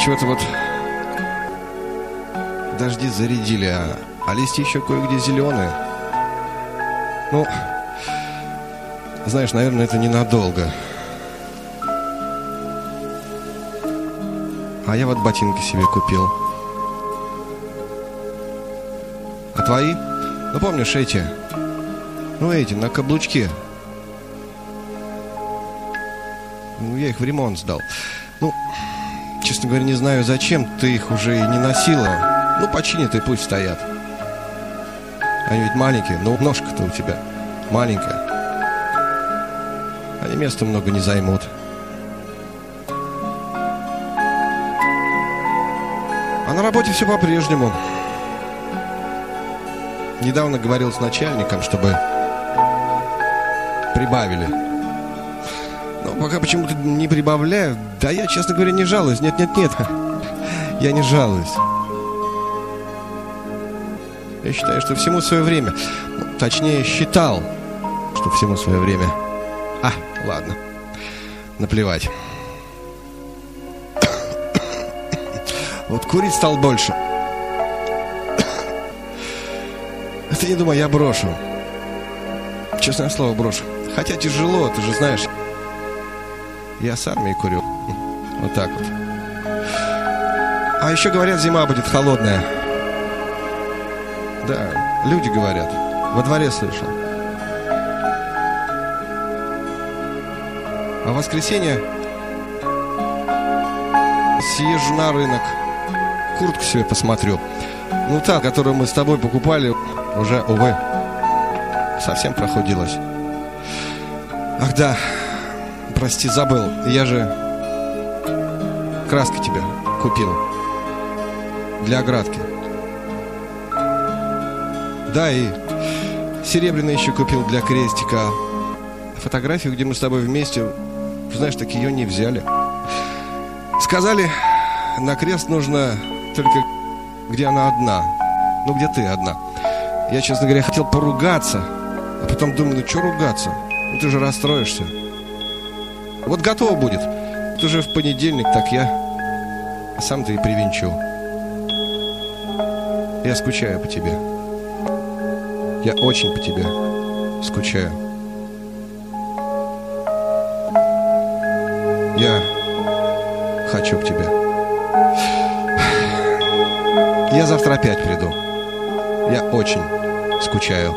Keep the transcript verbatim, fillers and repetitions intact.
чего-то вот дожди зарядили, а, а листья еще кое-где зеленые. Ну, знаешь, наверное, это ненадолго. А я вот ботинки себе купил. А твои? Ну, помнишь эти? Ну, эти, на каблучке. Ну, я их в ремонт сдал. Ну, честно говоря, не знаю, зачем ты их уже и не носила. Ну, починят и пусть стоят. Они ведь маленькие, но ножка-то у тебя маленькая. Они места много не займут. А на работе все по-прежнему. Недавно говорил с начальником, чтобы прибавили. Но пока почему-то не прибавляю. Да я, честно говоря, не жалуюсь. Нет-нет-нет. Я не жалуюсь. Я считаю, что всему свое время. Ну, точнее, считал, что всему свое время. А, ладно. Наплевать. Вот курить стал больше. Ты не думай, я брошу. Честное слово, брошу. Хотя тяжело, ты же знаешь. Я с армией курю. Вот так вот. А еще говорят, зима будет холодная. Да, люди говорят. Во дворе слышал. А в воскресенье съезжу на рынок. Куртку себе посмотрю. Ну, та, которую мы с тобой покупали, уже, увы, совсем прохудилась. Ах да, прости, забыл. Я же краски тебе купил для оградки. Да, и серебряный еще купил для крестика. Фотографию, где мы с тобой вместе, знаешь, так ее не взяли. Сказали, на крест нужно только где она одна. Ну, где ты одна. Я, честно говоря, хотел поругаться, а потом думаю, ну, что ругаться? Ну, ты же расстроишься. Вот готово будет. Ты же в понедельник, так я сам-то и привинчу. Я скучаю по тебе. Я очень по тебе скучаю. Я хочу к тебе. Я завтра опять приду. Я очень скучаю.